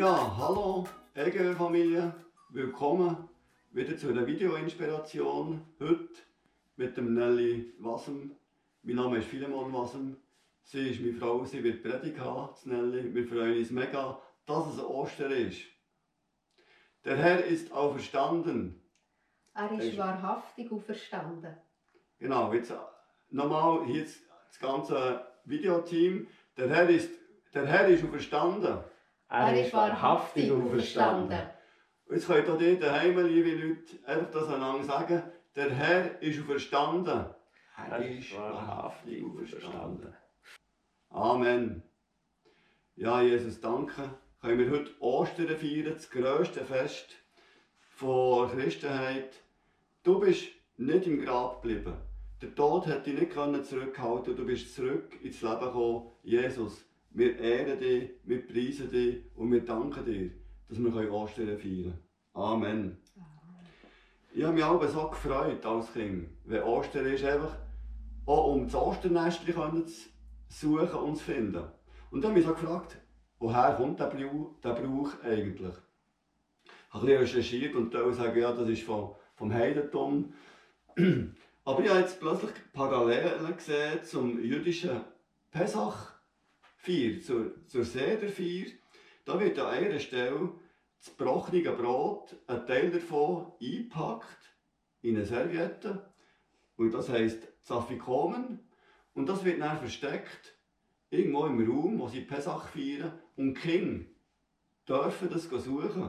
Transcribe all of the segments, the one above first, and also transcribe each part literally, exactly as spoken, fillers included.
Ja, hallo E G W-Familie, willkommen wieder zu einer Video-Inspiration. Heute mit dem Nelly Wassem. Mein Name ist Philemon Wassem. Sie ist meine Frau, sie wird Predigt haben, das Nelly. Wir freuen uns mega, dass es Ostern ist. Der Herr ist auferstanden. Er ist wahrhaftig auferstanden. Genau, jetzt nochmal hier das ganze Videoteam. Der Herr ist, der Herr ist auferstanden. Er ist wahrhaftig auferstanden. Jetzt könnt auch ihr daheim, liebe Leute, einfach das einander sagen. Der Herr ist auferstanden. Er ist wahrhaftig auferstanden. Amen. Ja, Jesus, danke. Können wir heute Ostern feiern, das grösste Fest der Christenheit. Du bist nicht im Grab geblieben. Der Tod hat dich nicht zurückhalten. Du bist zurück ins Leben gekommen. Jesus, wir ehren dich, wir preisen dich und wir danken dir, dass wir Ostern feiern können. Amen. Ich habe mich auch so gefreut als Kind, wenn Ostern ist, einfach auch um das Osternestchen zu suchen und zu finden. Und dann habe ich mich so gefragt, woher kommt der Brauch, der Brauch eigentlich? Ich habe ein bisschen recherchiert und da sagen, ja, das ist vom, vom Heidentum. Aber ich habe jetzt plötzlich Parallelen gesehen zum jüdischen Pesach-Feier, zur, zur Sederfeier. Da wird an einer Stelle das gebrochene Brot, ein Teil davon, eingepackt in eine Serviette. Und das heisst Zafikomen. Und das wird dann versteckt irgendwo im Raum, wo sie Pesach feiern. Und die Kinder dürfen das suchen.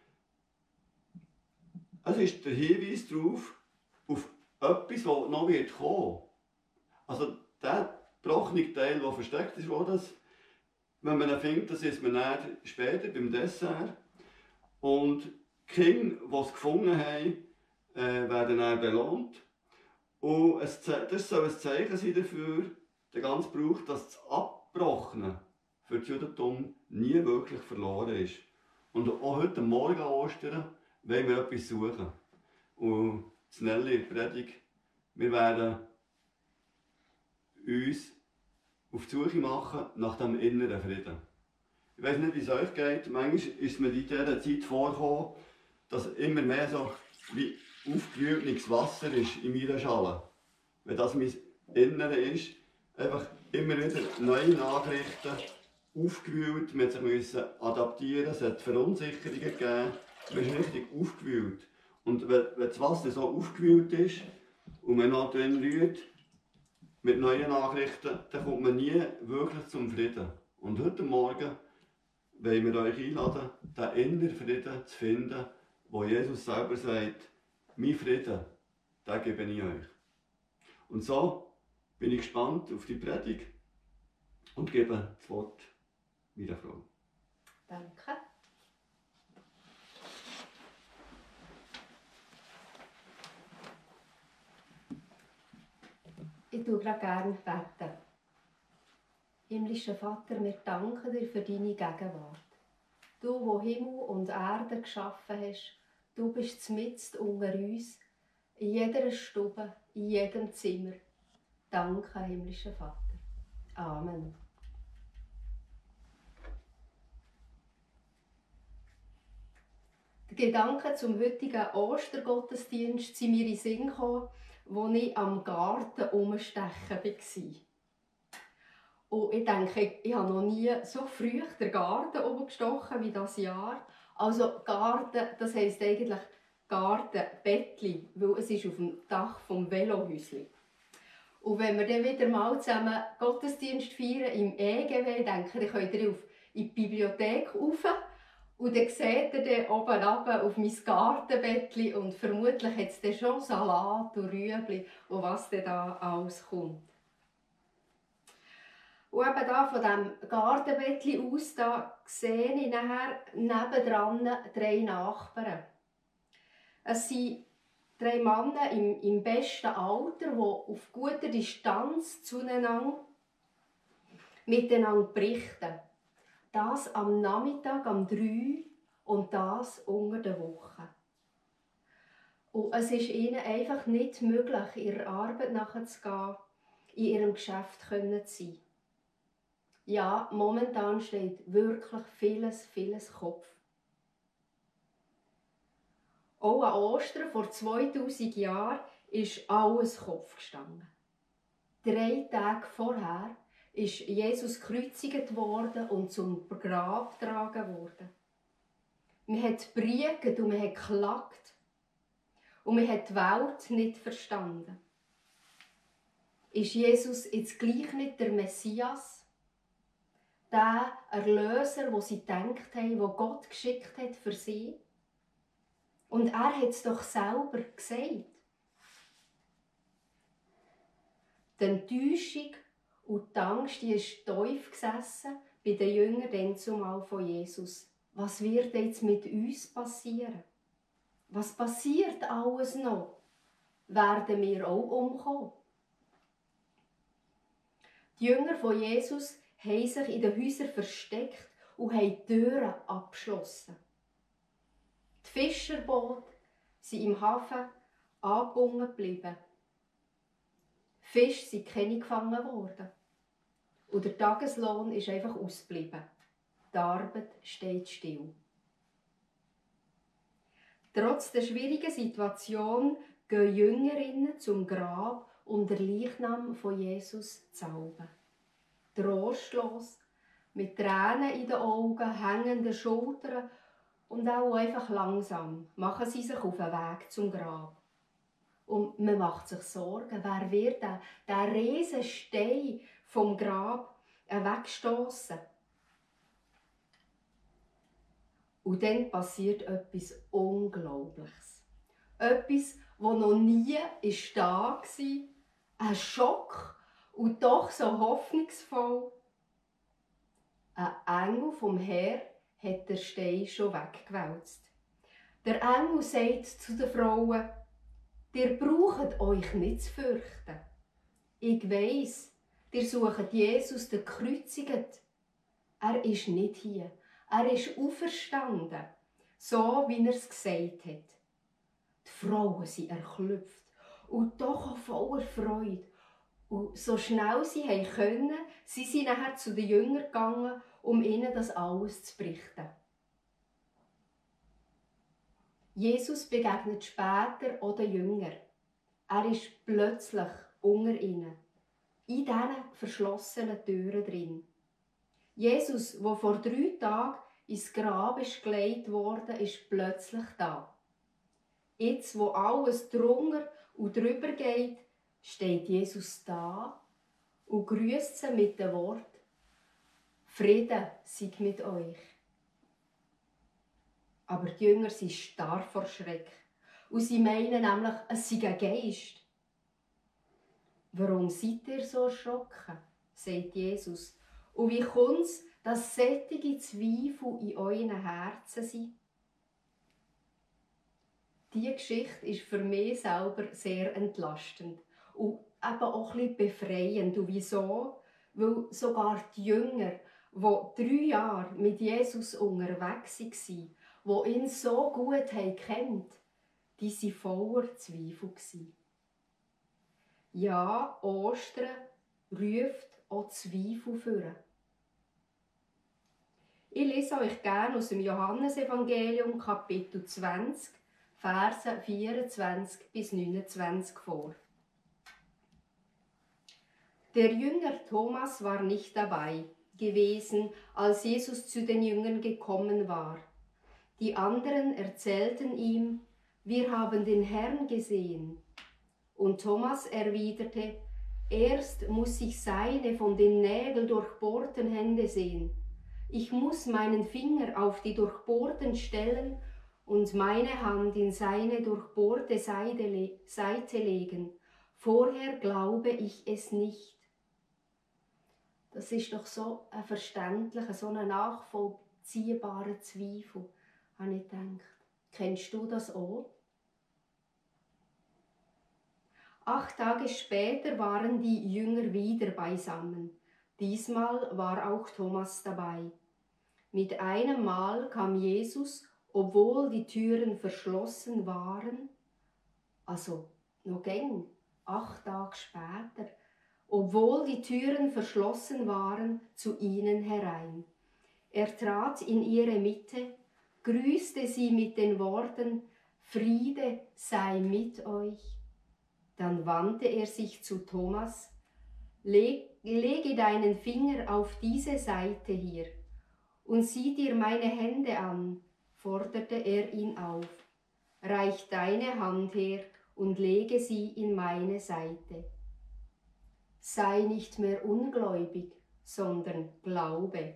Es ist der Hinweis darauf, auf etwas, das noch wird kommen. Also der gebrochene Teil, der versteckt ist, wo das, wenn man ihn findet, das isst man dann später beim Dessert. Und die Kinder, die es gefunden haben, äh, werden dann belohnt. Und es, das soll ein Zeichen sein dafür, der ganze Brauch, dass das Abbrochene für das Judentum nie wirklich verloren ist. Und auch heute Morgen an Ostern wollen wir etwas suchen. Und das Nelly in der Predigt, wir werden uns auf die Suche machen nach dem inneren Frieden. Ich weiss nicht, wie es euch geht. Manchmal ist mir in dieser Zeit vorgekommen, dass immer mehr so wie aufgewühltes Wasser ist in meiner Schale. Wenn das mein Innere ist, einfach immer wieder neue Nachrichten, aufgewühlt, man musste sich adaptieren, es hat Verunsicherungen gegeben, man ist richtig aufgewühlt. Und wenn, wenn das Wasser so aufgewühlt ist und man noch drin rührt, mit neuen Nachrichten, dann kommt man nie wirklich zum Frieden. Und heute Morgen wollen wir euch einladen, den inneren Frieden zu finden, wo Jesus selber sagt, mein Frieden, den gebe ich euch. Und so bin ich gespannt auf die Predigt und gebe das Wort meiner Frau. Danke. Ich tue gerne beten. Himmlischer Vater, wir danken dir für deine Gegenwart. Du, wo Himmel und Erde geschaffen hast, du bist mitten unter uns, in jeder Stube, in jedem Zimmer. Danke, himmlischer Vater. Amen. Die Gedanken zum heutigen Ostergottesdienst sind mir in den Sinn gekommen, als ich am Garten umstechen war. Und ich denke, ich habe noch nie so früh den Garten umgestochen wie dieses Jahr. Also Garten, das heisst eigentlich Gartenbettli, weil es ist auf dem Dach vom Velohäuschen. Und wenn wir dann wieder mal zusammen Gottesdienst feiern im E G W, denke ich, dann könnt ihr auf in die Bibliothek rauf und dann seht ihr dann oben runter auf mein Gartenbettli und vermutlich hat es dann schon Salat und Rüebli und was dann da alles kommt. Und eben da von diesem Gartenbettli aus, da sehe ich nachher nebendran drei Nachbarn. Es sind drei Männer im, im besten Alter, die auf guter Distanz zueinander miteinander berichten. Das am Nachmittag, um drei und das unter der Woche. Und es ist ihnen einfach nicht möglich, ihrer Arbeit nachzugehen, in ihrem Geschäft zu sein. Ja, momentan steht wirklich vieles, vieles Kopf. Auch an Ostern vor zweitausend Jahren ist alles Kopf gestanden. Drei Tage vorher ist Jesus gekreuzigt worden und zum Grab getragen worden. Man hat gebrüllt und man hat geklagt. Und man hat die Welt nicht verstanden. Ist Jesus jetzt gleich nicht der Messias? Der Erlöser, den sie gedacht haben, den Gott geschickt hat für sie? Und er hat es doch selber gesagt. Die Enttäuschung und die Angst, die ist tief gesessen bei den Jüngern dann zumal von Jesus. Was wird jetzt mit uns passieren? Was passiert alles noch? Werden wir auch umkommen? Die Jünger von Jesus haben sich in den Häusern versteckt und haben die Türen abgeschlossen. Die Fischerboote sind im Hafen angebunden geblieben. Fische sind keine gefangen worden. Und der Tageslohn ist einfach ausgeblieben. Die Arbeit steht still. Trotz der schwierigen Situation gehen Jüngerinnen zum Grab, um den Leichnam von Jesus zu salben. Trostlos, mit Tränen in den Augen, hängenden Schultern und auch einfach langsam machen sie sich auf den Weg zum Grab. Und man macht sich Sorgen, wer wird der, der riesen Stein vom Grab wegstoßen? Und dann passiert etwas Unglaubliches. Etwas, das noch nie da war. Ein Schock und doch so hoffnungsvoll. Ein Engel vom Herrn hat den Stein schon weggewälzt. Der Engel sagt zu den Frauen: Ihr braucht euch nicht zu fürchten. Ich weiss, ihr sucht Jesus, den Gekreuzigten. Er ist nicht hier. Er ist auferstanden, so wie er es gesagt hat. Die Frauen sind erschöpft und doch auch voller Freude. Und so schnell sie können, sind sie nachher zu den Jüngern gegangen, um ihnen das alles zu berichten. Jesus begegnet später auch den Jüngern. Er ist plötzlich unter ihnen, in diesen verschlossenen Türen drin. Jesus, der vor drei Tagen ins Grab ist gelegt worden, ist plötzlich da. Jetzt, wo alles drunter und drüber geht, steht Jesus da und grüßt sie mit dem Wort: Frieden sei mit euch. Aber die Jünger sind starr vor Schreck und sie meinen nämlich, es sei ein Geist. Warum seid ihr so erschrocken? Sagt Jesus. Und wie kommt es, dass solche Zweifel in euren Herzen sind? Diese Geschichte ist für mich selber sehr entlastend und eben auch ein bisschen befreiend. Und wieso? Weil sogar die Jünger, die drei Jahre mit Jesus unterwegs waren, die ihn so gut kennt, die waren voller Zweifel. Ja, Ostern ruft auch Zweifel vor. Ich lese euch gerne aus dem Johannesevangelium, Kapitel zwanzig, Verse vierundzwanzig bis neunundzwanzig vor. Der Jünger Thomas war nicht dabei gewesen, als Jesus zu den Jüngern gekommen war. Die anderen erzählten ihm: Wir haben den Herrn gesehen. Und Thomas erwiderte: Erst muss ich seine von den Nägeln durchbohrten Hände sehen. Ich muss meinen Finger auf die durchbohrten Stellen und meine Hand in seine durchbohrte Seite legen. Vorher glaube ich es nicht. Das ist doch so ein verständlicher, so ein nachvollziehbarer Zweifel, habe ich gedacht. Kennst du das auch? Acht Tage später waren die Jünger wieder beisammen. Diesmal war auch Thomas dabei. Mit einem Mal kam Jesus, obwohl die Türen verschlossen waren, also noch gäng, acht Tage später, obwohl obwohl die Türen verschlossen waren, zu ihnen herein. Er trat in ihre Mitte, grüßte sie mit den Worten: Friede sei mit euch. Dann wandte er sich zu Thomas: Leg, lege deinen Finger auf diese Seite hier und sieh dir meine Hände an, forderte er ihn auf. Reich deine Hand her und lege sie in meine Seite. Sei nicht mehr ungläubig, sondern glaube.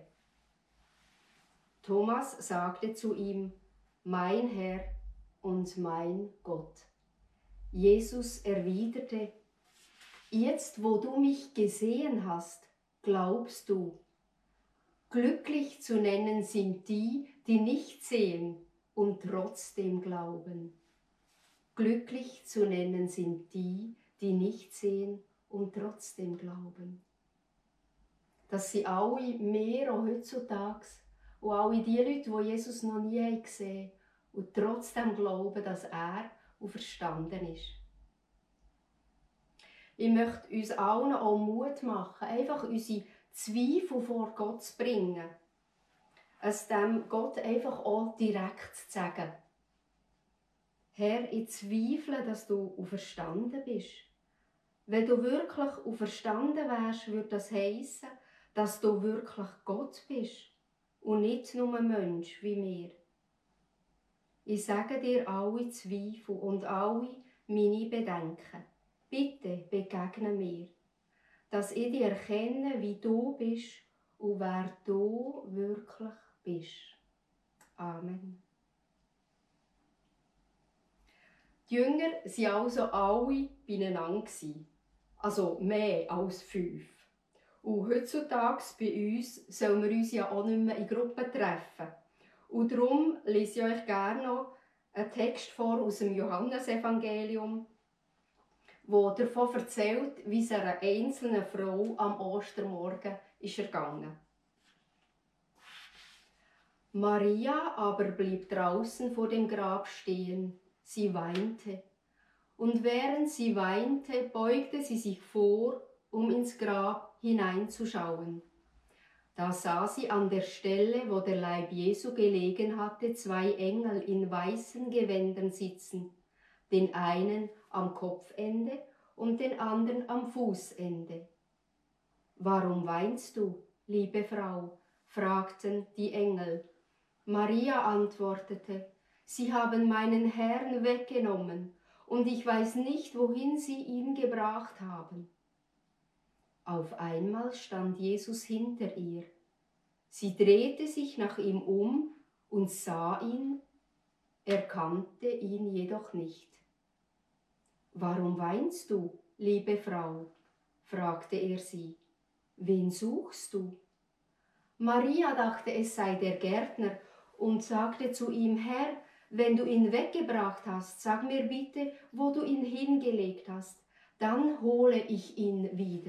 Thomas sagte zu ihm: Mein Herr und mein Gott. Jesus erwiderte: Jetzt, wo du mich gesehen hast, glaubst du. Glücklich zu nennen sind die, die nicht sehen und trotzdem glauben. Glücklich zu nennen sind die, die nicht sehen und trotzdem glauben. Dass sie alle mehr auch heutzutage und alle die Leute, die Jesus noch nie gesehen haben und trotzdem glauben, dass er auferstanden ist. Ich möchte uns allen auch Mut machen, einfach unsere Zweifel vor Gott zu bringen. Es dem Gott einfach auch direkt zu sagen: Herr, ich zweifle, dass du auferstanden bist. Wenn du wirklich auferstanden wärst, würde das heissen, dass du wirklich Gott bist und nicht nur ein Mensch wie wir. Ich sage dir alle Zweifel und alle meine Bedenken. Bitte begegne mir, dass ich dich erkenne, wie du bist und wer du wirklich bist. Amen. Die Jünger waren also alle beieinander, also mehr als fünf. Und heutzutage bei uns sollen wir uns ja auch nicht mehr in Gruppen treffen. Und darum lese ich euch gerne noch einen Text vor aus dem Johannesevangelium, wo davon erzählt, wie es einer einzelnen Frau am Ostermorgen ist ergangen. Maria aber blieb draußen vor dem Grab stehen. Sie weinte. Und während sie weinte, beugte sie sich vor, um ins Grab hineinzuschauen. Da sah sie an der Stelle, wo der Leib Jesu gelegen hatte, zwei Engel in weißen Gewändern sitzen, den einen am Kopfende und den anderen am Fußende. »Warum weinst du, liebe Frau?« fragten die Engel. Maria antwortete: »Sie haben meinen Herrn weggenommen, und ich weiß nicht, wohin sie ihn gebracht haben.« Auf einmal stand Jesus hinter ihr. Sie drehte sich nach ihm um und sah ihn, erkannte ihn jedoch nicht. »Warum weinst du, liebe Frau?« fragte er sie. »Wen suchst du?« Maria dachte, es sei der Gärtner und sagte zu ihm: »Herr, wenn du ihn weggebracht hast, sag mir bitte, wo du ihn hingelegt hast, dann hole ich ihn wieder.«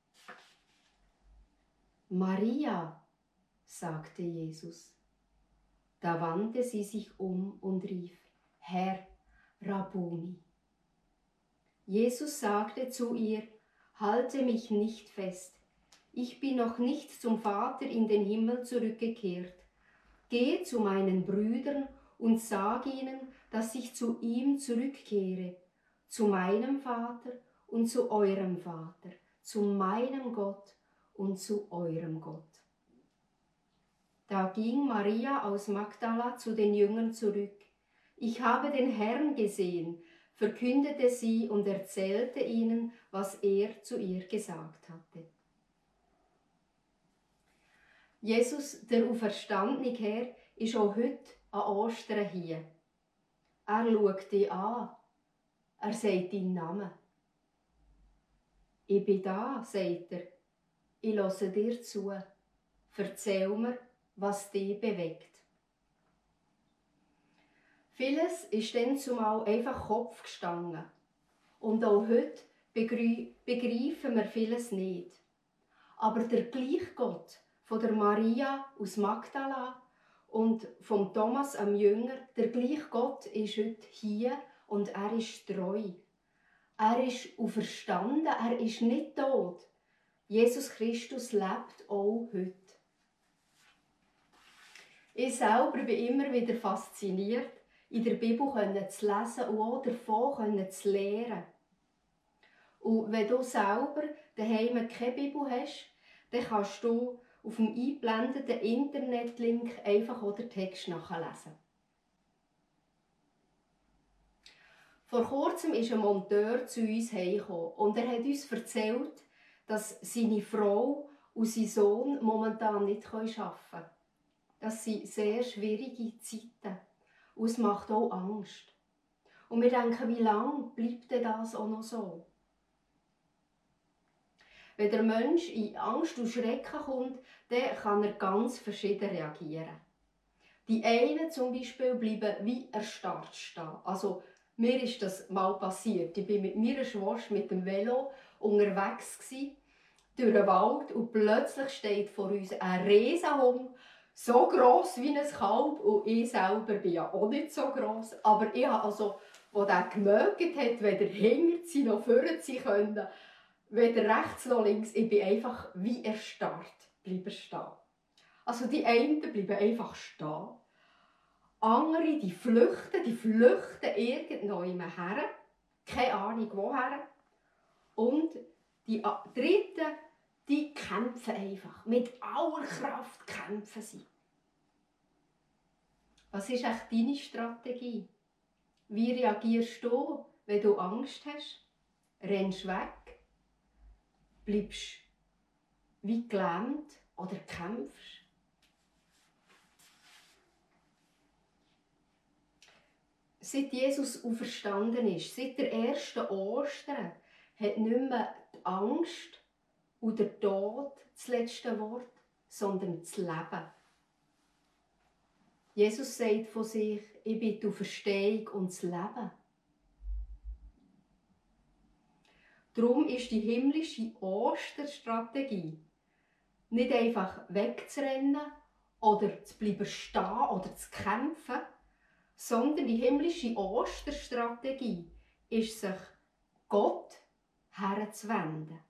»Maria«, sagte Jesus. Da wandte sie sich um und rief: »Herr, Rabbuni.« Jesus sagte zu ihr: »Halte mich nicht fest. Ich bin noch nicht zum Vater in den Himmel zurückgekehrt. Geh zu meinen Brüdern und sag ihnen, dass ich zu ihm zurückkehre, zu meinem Vater und zu eurem Vater, zu meinem Gott und zu eurem Gott.« Da ging Maria aus Magdala zu den Jüngern zurück. »Ich habe den Herrn gesehen«, verkündete sie und erzählte ihnen, was er zu ihr gesagt hatte. Jesus, der auferstandene Herr, ist auch heute an Ostern hier. Er schaut dich an. Er sagt deinen Namen. »Ich bin da«, sagt er. »Ich höre dir zu. Erzähl mir, was dich bewegt.« Vieles ist dann zumal einfach Kopf gestanden. Und auch heute begreifen wir vieles nicht. Aber der gleiche Gott von der Maria aus Magdala und vom Thomas am Jünger, der gleiche Gott ist heute hier und er ist treu. Er ist auferstanden, er ist nicht tot. Jesus Christus lebt auch heute. Ich selber bin immer wieder fasziniert, in der Bibel zu lesen und auch davon zu lernen. Und wenn du selber daheim keine Bibel hast, dann kannst du auf dem eingeblendeten Internetlink einfach auch den Text nachlesen. Vor kurzem ist ein Monteur zu uns heimgekommen und er hat uns erzählt, dass seine Frau und sein Sohn momentan nicht arbeiten können. Das sind sehr schwierige Zeiten und es macht auch Angst. Und wir denken, wie lange bleibt denn das auch noch so? Wenn der Mensch in Angst und Schrecken kommt, dann kann er ganz verschieden reagieren. Die einen zum Beispiel bleiben wie erstarrt stehen. Also, mir ist das mal passiert. Ich war mit meiner Schwester mit dem Velo unterwegs gewesen, durch den Wald und plötzlich steht vor uns ein Riesenhund, so gross wie ein Kalb. Und ich selber bin ja auch nicht so gross. Aber ich habe also, als der gemögt hat, weder hinter sie noch vorne sie können, weder rechts noch links, ich bin einfach wie erstarrt bleiben stehen. Also die einen bleiben einfach stehen. Andere, die flüchten, die flüchten irgendwo her. Keine Ahnung woher. Und die Dritten, die kämpfen einfach. Mit aller Kraft kämpfen sie. Was ist echt deine Strategie? Wie reagierst du, wenn du Angst hast? Rennst weg? Bleibst wie gelähmt oder kämpfst? Seit Jesus auferstanden ist, seit der ersten Ostern, hat nicht mehr die Angst und der Tod das letzte Wort, sondern das Leben. Jesus sagt von sich, ich bin die Auferstehung und das Leben. Darum ist die himmlische Osterstrategie nicht einfach wegzurennen oder zu bleiben stehen oder zu kämpfen, sondern die himmlische Osterstrategie ist, sich Gott herzuwenden.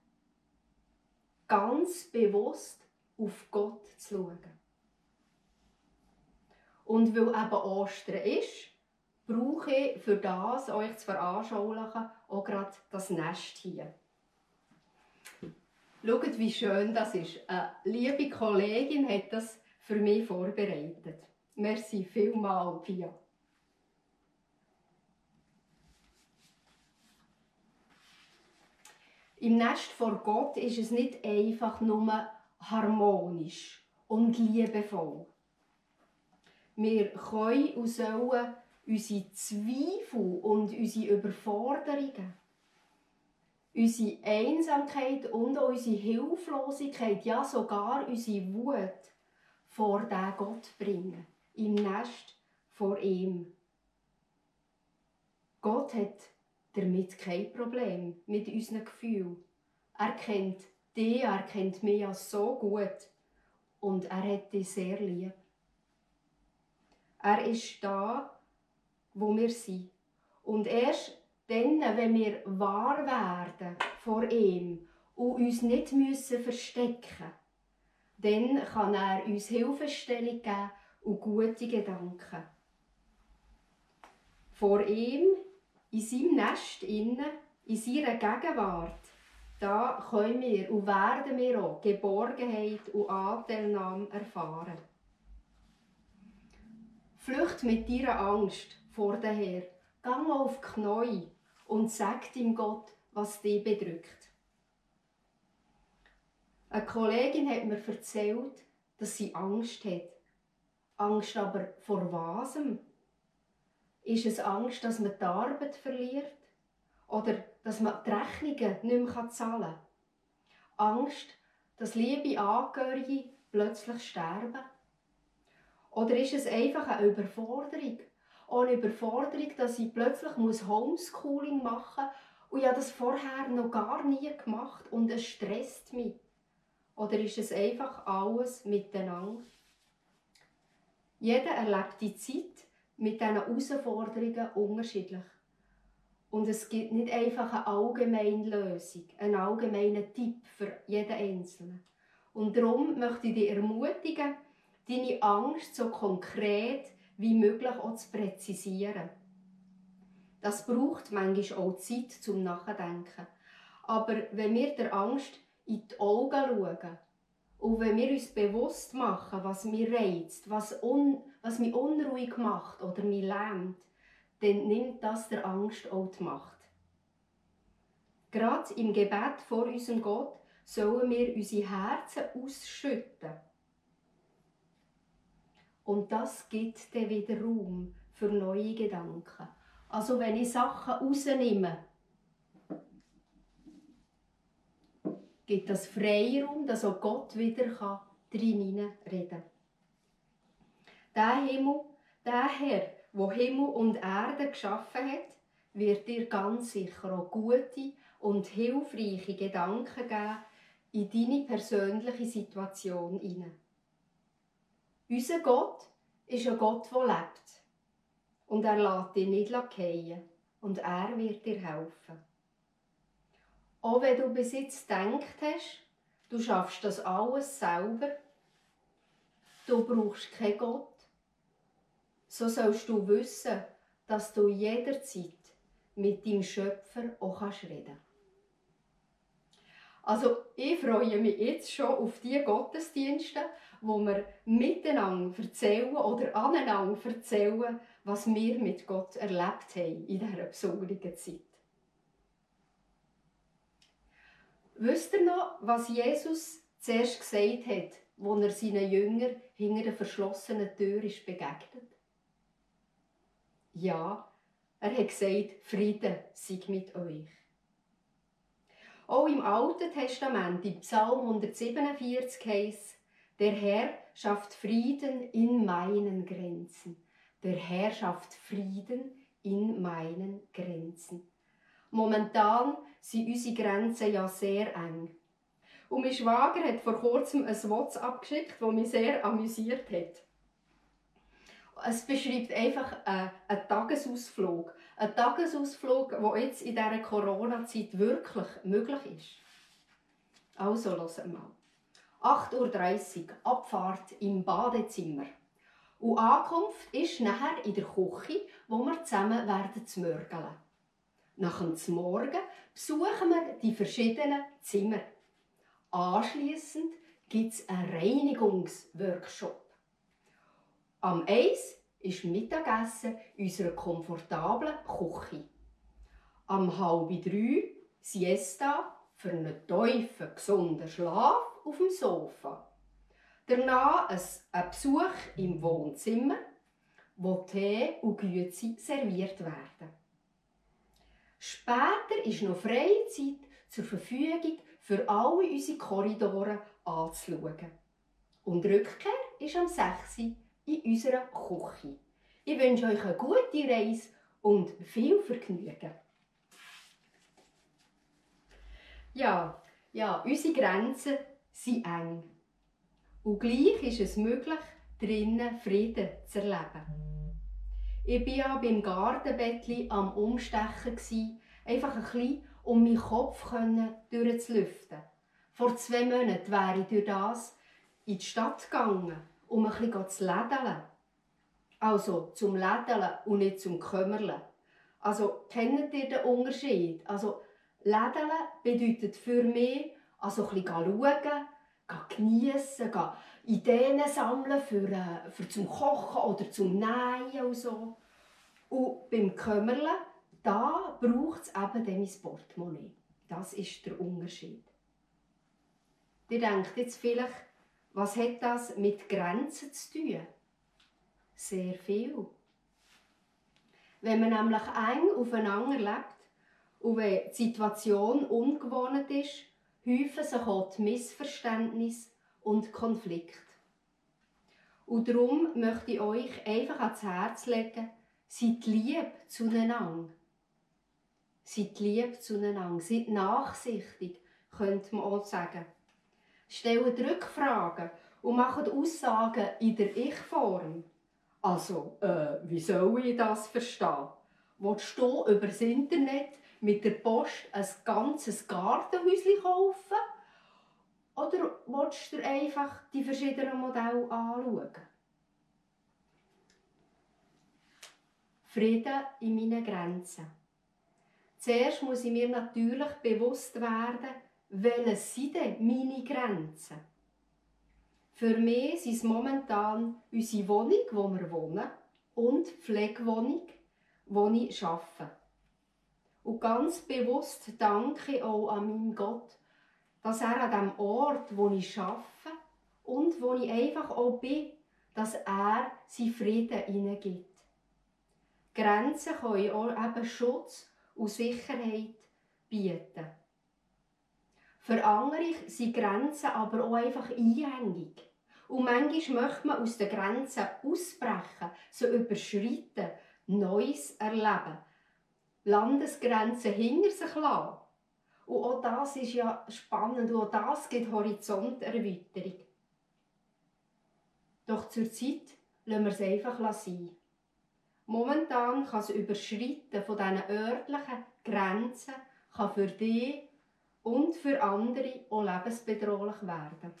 Ganz bewusst auf Gott zu schauen. Und weil eben Ostern ist, brauche ich für das, euch zu veranschaulichen, auch gerade das Nest hier. Schaut, wie schön das ist. Eine liebe Kollegin hat das für mich vorbereitet. Merci vielmals, Pia. Im Nest vor Gott ist es nicht einfach nur harmonisch und liebevoll. Wir können und sollen unsere Zweifel und unsere Überforderungen, unsere Einsamkeit und auch unsere Hilflosigkeit, ja sogar unsere Wut vor den Gott bringen, im Nest vor ihm. Gott hat damit kein Problem mit unseren Gefühlen. Er kennt dich, er kennt mich ja so gut und er hat dich sehr lieb. Er ist da, wo wir sind. Und erst dann, wenn wir wahr werden vor ihm und uns nicht müssen verstecken, dann kann er uns Hilfestellung geben und gute Gedanken. Vor ihm, in seinem Nest, in seiner Gegenwart, da können wir und werden wir auch Geborgenheit und Anteilnahme erfahren. Flücht mit deiner Angst vor dem Herrn. Geh mal auf die Knie und sag deinem Gott, was dich bedrückt. Eine Kollegin hat mir erzählt, dass sie Angst hat. Angst aber vor was? Ist es Angst, dass man die Arbeit verliert? Oder dass man die Rechnungen nicht mehr zahlen kann? Angst, dass liebe Angehörige plötzlich sterben? Oder ist es einfach eine Überforderung? Auch eine Überforderung, dass ich plötzlich Homeschooling machen muss und ich habe das vorher noch gar nie gemacht und es stresst mich? Oder ist es einfach alles miteinander? Jeder erlebt die Zeit mit diesen Herausforderungen unterschiedlich. Und es gibt nicht einfach eine allgemeine Lösung, einen allgemeinen Tipp für jeden Einzelnen. Und darum möchte ich dich ermutigen, deine Angst so konkret wie möglich auch zu präzisieren. Das braucht manchmal auch Zeit zum Nachdenken. Aber wenn wir der Angst in die Augen schauen und wenn wir uns bewusst machen, was mich reizt, was, un, was mich unruhig macht oder mich lähmt, dann nimmt das der Angst auch die Macht. Gerade im Gebet vor unserem Gott sollen wir unsere Herzen ausschütten. Und das gibt dann wieder Raum für neue Gedanken. Also wenn ich Sachen rausnehme, gibt das Freiraum, dass auch Gott wieder hineinreden kann. Der Himmel, der Herr, der Himmel und Erde geschaffen hat, wird dir ganz sicher auch gute und hilfreiche Gedanken geben in deine persönliche Situation hinein. Unser Gott ist ein Gott, der lebt. Und er lässt dich nicht fallen. Und er wird dir helfen. Auch wenn du bis jetzt gedacht hast, du schaffst das alles selber, du brauchst keinen Gott, so sollst du wissen, dass du jederzeit mit deinem Schöpfer auch reden kannst. Also ich freue mich jetzt schon auf die Gottesdienste, wo wir miteinander erzählen oder aneinander erzählen, was wir mit Gott erlebt haben in dieser besonderen Zeit. Wisst ihr noch, was Jesus zuerst gesagt hat, als er seinen Jüngern hinter der verschlossenen Tür ist begegnet? Ja, er hat gesagt, Frieden sei mit euch. Auch im Alten Testament, im Psalm hundertsiebenundvierzig heisst, der Herr schafft Frieden in meinen Grenzen. Der Herr schafft Frieden in meinen Grenzen. Momentan sind unsere Grenzen ja sehr eng. Und mein Schwager hat vor kurzem ein WhatsApp geschickt, das mich sehr amüsiert hat. Es beschreibt einfach einen, einen Tagesausflug. Ein Tagesausflug, der jetzt in dieser Corona-Zeit wirklich möglich ist. Also, hört mal. acht Uhr dreißig, Abfahrt im Badezimmer. Und Ankunft ist nachher in der Küche, wo wir zusammen werden zu mörgeln. Nach dem Morgen besuchen wir die verschiedenen Zimmer. Anschliessend gibt es einen Reinigungsworkshop. Am eins ist Mittagessen in unserer komfortablen Küche. Am halb drei Siesta für einen tiefen, gesunden Schlaf auf dem Sofa. Danach ein Besuch im Wohnzimmer, wo Tee und Güezi serviert werden. Später ist noch freie Zeit zur Verfügung, für alle unsere Korridore anzuschauen. Und die Rückkehr ist am sechs Uhr in unserer Küche. Ich wünsche euch eine gute Reise und viel Vergnügen. Ja, ja, unsere Grenzen sind eng. Und gleich ist es möglich, drinnen Frieden zu erleben. Ich war ja beim Gartenbettli am Umstechen, einfach ein bisschen, um meinen Kopf durchzulüften. Vor zwei Monaten wäre ich durch das in die Stadt gegangen, um ein bisschen zu lädeln. Also zum Lädeln und nicht zum Kümmerlen. Also, kennt ihr den Unterschied? Also, Lädeln bedeutet für mich, also ein bisschen schauen, geniessen, Ideen sammeln für, äh, für zum Kochen oder zum Nähen und so. Und beim Kümmerlen, da braucht es eben dann mein Portemonnaie. Das ist der Unterschied. Ihr denkt jetzt vielleicht, was hat das mit Grenzen zu tun? Sehr viel. Wenn man nämlich eng aufeinander lebt und wenn die Situation ungewohnt ist, häufen sich auch die Missverständnisse und Konflikte. Und darum möchte ich euch einfach ans Herz legen, seid lieb zueinander. Seid lieb zueinander, seid nachsichtig, könnte man auch sagen. Stellt Rückfragen und macht Aussagen in der Ich-Form. Also, äh, wie soll ich das verstehen? Willst du über das Internet mit der Post ein ganzes Gartenhäuschen kaufen? Oder willst du dir einfach die verschiedenen Modelle anschauen? Frieden in meinen Grenzen. Zuerst muss ich mir natürlich bewusst werden, welche sind denn meine Grenzen? Für mich sind es momentan unsere Wohnung, wo wir wohnen, und die Pflegewohnung, wo ich arbeite. Und ganz bewusst danke ich auch an meinen Gott, dass er an dem Ort, wo ich arbeite und wo ich einfach auch bin, dass er seinen Frieden hineingibt. Grenzen können auch eben Schutz und Sicherheit bieten. Für andere sind Grenzen aber auch einfach eingängig. Und manchmal möchte man aus den Grenzen ausbrechen, so überschreiten, Neues erleben, Landesgrenzen hinter sich lassen. Und auch das ist ja spannend und auch das gibt Horizonterweiterung. Doch zur Zeit lassen wir es einfach sein. Momentan kann das Überschreiten von diesen örtlichen Grenzen kann für dich und für andere auch lebensbedrohlich werden.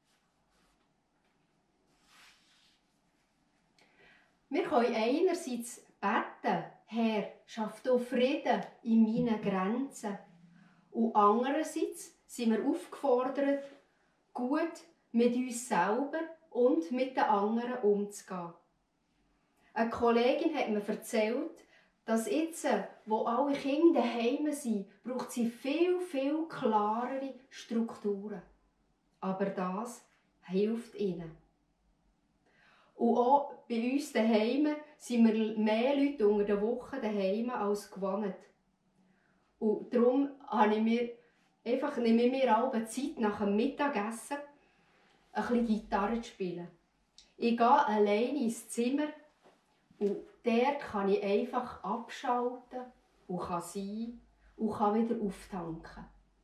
Wir können einerseits beten, Herr, schaff du Frieden in meinen Grenzen. Und andererseits sind wir aufgefordert, gut mit uns selber und mit den anderen umzugehen. Eine Kollegin hat mir erzählt, dass jetzt, wo alle Kinder daheim sind, braucht sie viel, viel klarere Strukturen. Aber das hilft ihnen. Und auch bei uns daheim sind wir mehr Leute unter der Woche daheim als gewohnt. Und darum habe ich mir einfach, nehme ich mir alle Zeit nach dem Mittagessen ein bisschen Gitarre zu spielen. Ich gehe alleine ins Zimmer und dort kann ich einfach abschalten und kann sein und kann wieder auftanken.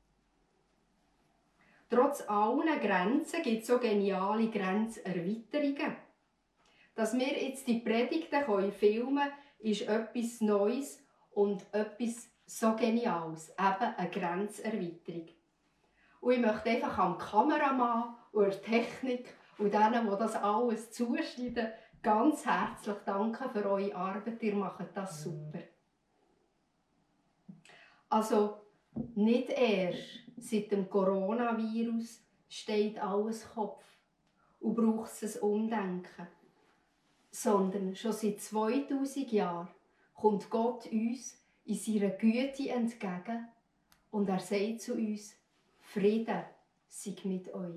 Trotz allen Grenzen gibt es so geniale Grenzerweiterungen. Dass wir jetzt die Predigten filmen können, ist etwas Neues und etwas so Geniales, eben eine Grenzerweiterung. Und ich möchte einfach am Kameramann und der Technik und denen, die das alles zuschneiden, ganz herzlich danken für eure Arbeit. Ihr macht das super. Also, nicht erst seit dem Coronavirus steht alles Kopf und braucht es ein Umdenken. Sondern schon seit zweitausend Jahren kommt Gott uns in seiner Güte entgegen und er sagt zu uns, Frieden sei mit euch.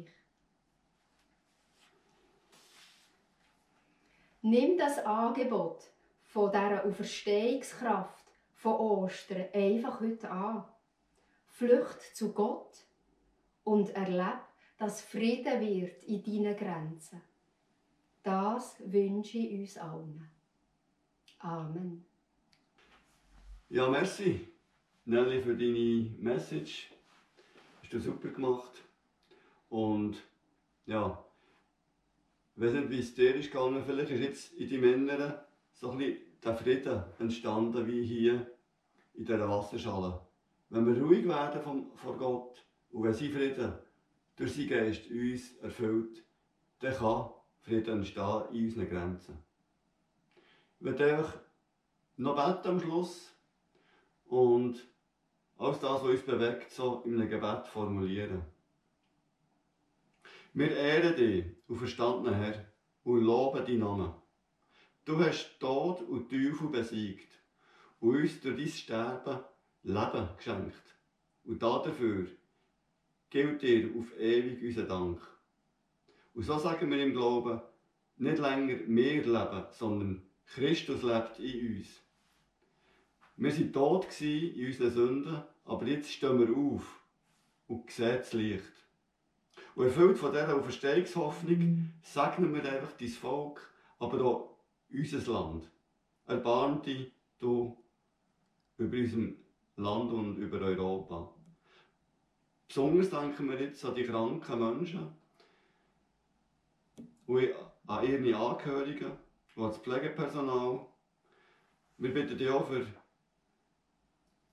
Nimm das Angebot von dieser Auferstehungskraft von Ostern einfach heute an. Flücht zu Gott und erlebe, dass Frieden wird in deinen Grenzen. Das wünsche ich uns allen. Amen. Ja, merci, Nelly, für deine Message. Hast du super gemacht. Und ja, ich weiß nicht, wie es dir ist gegangen. Vielleicht ist jetzt in deinem Inneren so ein bisschen der Frieden entstanden, wie hier in dieser Wasserschale. Wenn wir ruhig werden vom, vor Gott und wenn sein Frieden durch seinen Geist uns erfüllt, dann kann Frieden entstehen in unseren Grenzen. Ich möchte einfach noch beten am Schluss und alles das, was uns bewegt, so in einem Gebet formulieren. Wir ehren dich, auferstandener Herr, und loben deinen Namen. Du hast Tod und Teufel besiegt und uns durch dein Sterben Leben geschenkt. Und dafür gilt dir auf ewig unser Dank. Und so sagen wir im Glauben, nicht länger wir leben, sondern Christus lebt in uns. Wir waren tot in unseren Sünden, aber jetzt stehen wir auf und sehen das Licht. Und erfüllt von dieser Auferstehungshoffnung segnen wir einfach dein Volk, aber auch unser Land. Erbarm dich du über unserem Land und über Europa. Besonders denken wir jetzt an die kranken Menschen und an ihre Angehörigen und an das Pflegepersonal. Wir bitten dich auch für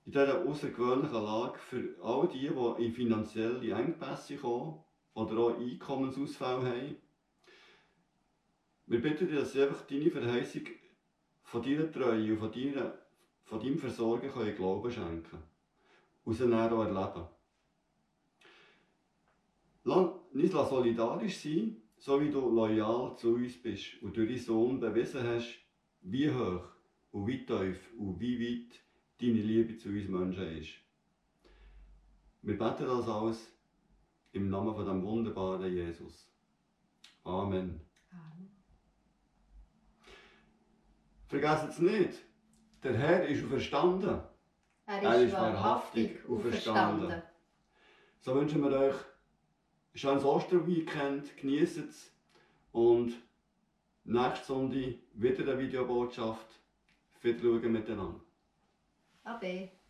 in dieser außergewöhnlichen Lage für all die, die in finanzielle Engpässe kommen oder auch Einkommensausfälle haben. Wir bitten dich, dass sie einfach deine Verheißung von deiner Treue und von, deiner, von deinem Versorgen können Glauben schenken können und sie dann auch erleben. Lass uns solidarisch sein, so wie du loyal zu uns bist und durch deinen Sohn bewiesen hast, wie hoch und wie tief und wie weit deine Liebe zu uns Menschen ist. Wir beten das alles im Namen von dem wunderbaren Jesus. Amen. Amen. Vergesst es nicht, der Herr ist auferstanden. Er ist, Er ist wahrhaftig wahrhaftig auferstanden. auferstanden. So wünschen wir euch ein schönes Osterweekend, genießt es und nächste Sonntag wieder eine Videobotschaft. Viel schauen miteinander. Ade.